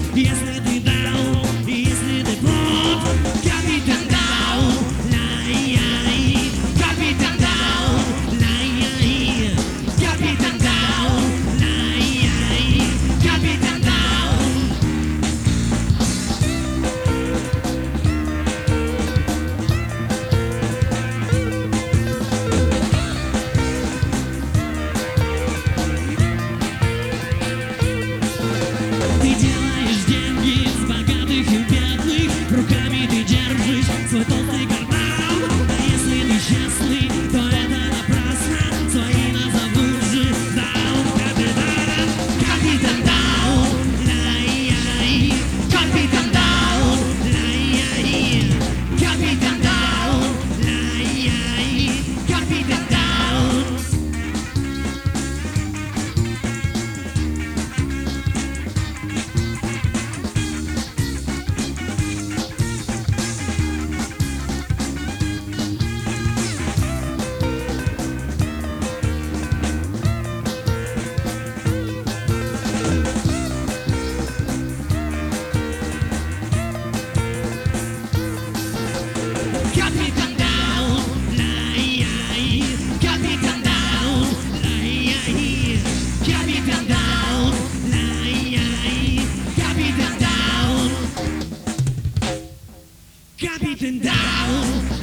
Если ты даун, если ты плод, капитан даун, лай-яй, капитан даун, лай-яй, капитан даун, лай-яй, капитан даун. Ты делаешь деньги с богатых и бедных, руками ты держишь свой толстый карман. А если ты счастлив, то это напрасно, свои назовут же даун капитаном. Капитан даун, лай-яй, капитан даун, лай-яй, капитан даун, лай-яй, капитан даун. Капитан даун, лай-яй, капитан даун, лай-яй, капитан даун, лай-яй, капитан даун, капитан даун.